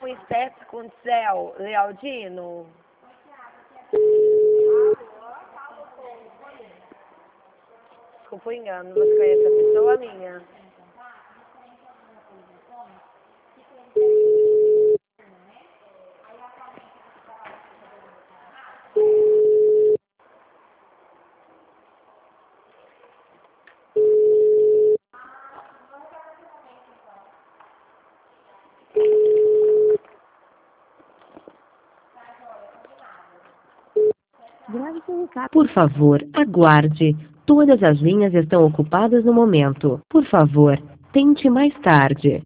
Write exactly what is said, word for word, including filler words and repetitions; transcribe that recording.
fui esperto com o céu, Lealdino. Desculpa o engano, você conhece a pessoa, minha? Por favor, aguarde. Todas as linhas estão ocupadas no momento. Por favor, tente mais tarde.